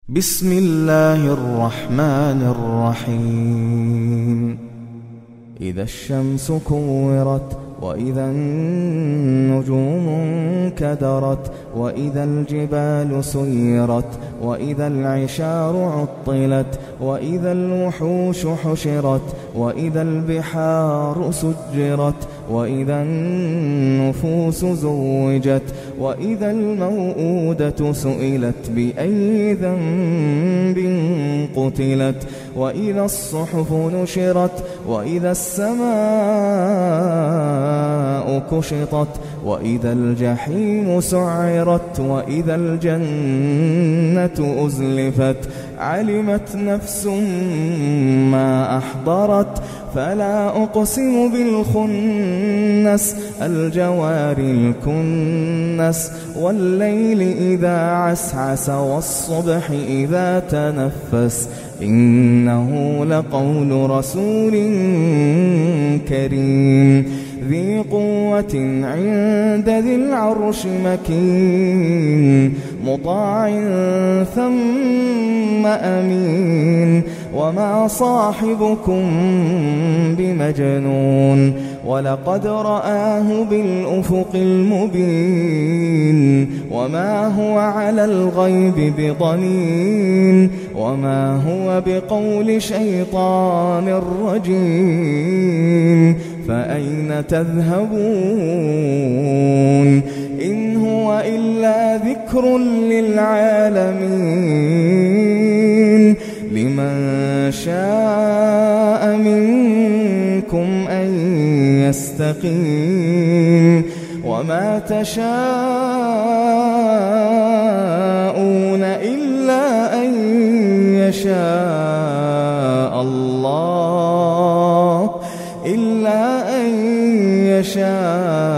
بسم الله الرحمن الرحيم إذا الشمس كورت وإذا النجوم انكدرت وإذا الجبال سيرت وإذا العشار عطلت وإذا الوحوش حشرت وإذا البحار سجرت وإذا النفوس زوجت وإذا الموءودة سئلت بأي ذنب قتلت وإذا الصحف نشرت وإذا السماء كشطت وإذا الجحيم سعرت وإذا الجنة أزلفت علمت نفس ما أحضرت فلا أقسم بالخنس الجوار الكنس والليل إذا عسعس والصبح إذا تنفس إنه لقول رسول كريم ذي قوة عند ذي العرش مكين مطاع ثم أمين وما صاحبكم بمجنون ولقد رآه بالأفق المبين وما هو على الغيب بضنين وما هو بقول شيطان رجيم فأين تذهبون إن هو إلا ذكر للعالمين لمن شاء منكم أن يستقيم وما تشاءون إلا أن يشاء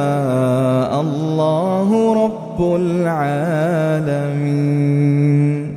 الله رب العالمين.